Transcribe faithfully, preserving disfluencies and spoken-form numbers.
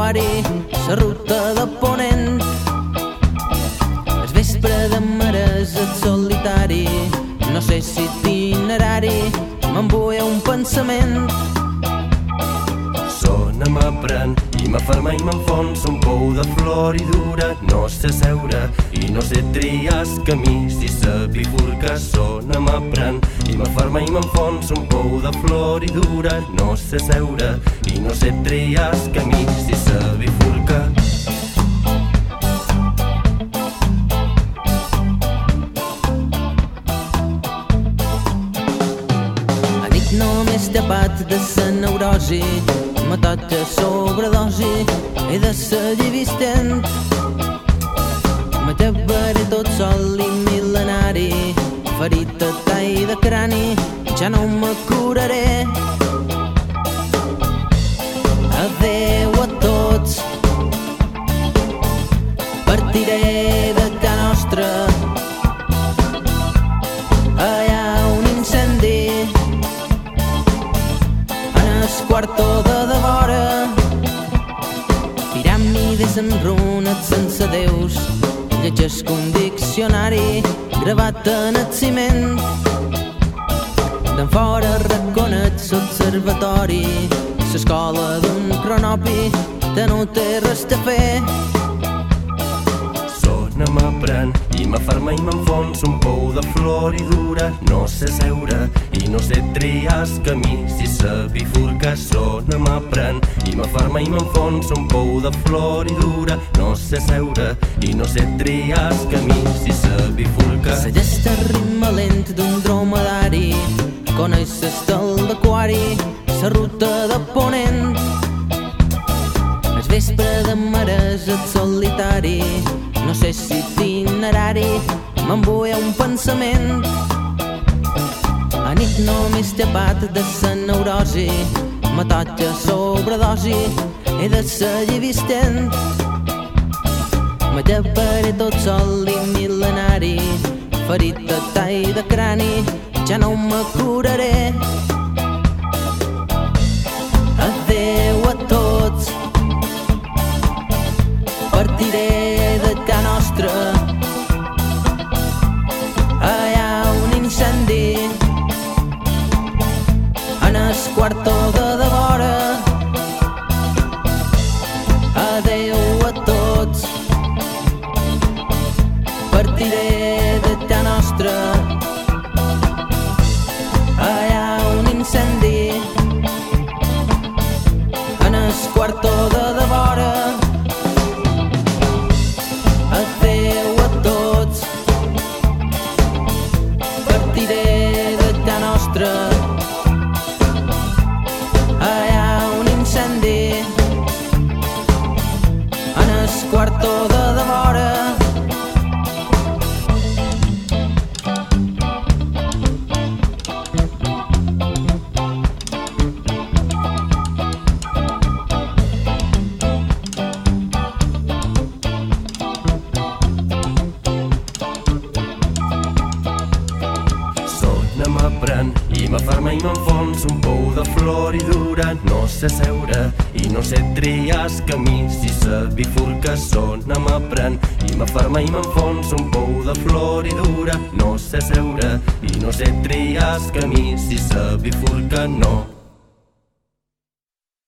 l'aquari, la ruta de ponent. El vespre de mares et solitari, no sé si itinerari, m'embuia un pensament. Sona m'aprèn i m'aferma i m'enfonsa un pou de floridura. No sé seure i no sé triar el camí si sa bifurca. Sona m'aprèn i m'aferma i m'enfonsa un pou de floridura. No sé seure i no sé triar el camí si sa bifurca. A nit només tapat de sa neurosi, m'atotxa sobredosi i de ser llivistent. Me llevaré tot sol i mil·lenari, ferit a tall de crani, ja no me curaré. Adéu a tots, partiré de ca nostra. Hi ha un incendi en el quarto de devora, piràmides en runes sense déus. Llegesc un diccionari gravat en el ciment. D'en fora reconec l'observatori, l'escola d'un cronopi que no té res a fer. Sona m'aprèn i m'aferma i m'enfonsa un pou de floridura. No sé seure i no sé triar el camí si sa bifurca. Sona m'aprèn i m'aferma i m'enfonsa un pou de floridura. No sé seure i no sé triar el camí si sa bifurca. La llesta ritme lent d'un dromedari, coneix l'estel d'aquari, la ruta de ponent. El vespre de mares et solitari, no sé si itinerari, m'embuia un pensament. A nit només tapat de sa neurosi, m'atotxa sobredosi i de ser llivistent. Me llevaré tot sol i mil·lenari, ferit a tall de crani, ja no me curaré. Adéu a tots, partiré de ca nostra. Hi ha un incendi en el quarto de devora. Adéu a tots, partiré de ca nostra. Hi ha un incendi en el quarto de devora. Adéu a tots, partiré de ca nostra. Hi ha un incendi en el quarto de devora. M'aprèn i m'aferma i m'enfonsa un pou de floridura. No sé seure i no sé triar el camí si sa bifurca. Sona m'aprèn i m'aferma i m'enfonsa un pou de floridura. No sé seure i no sé triar el camí si sa bifurca. No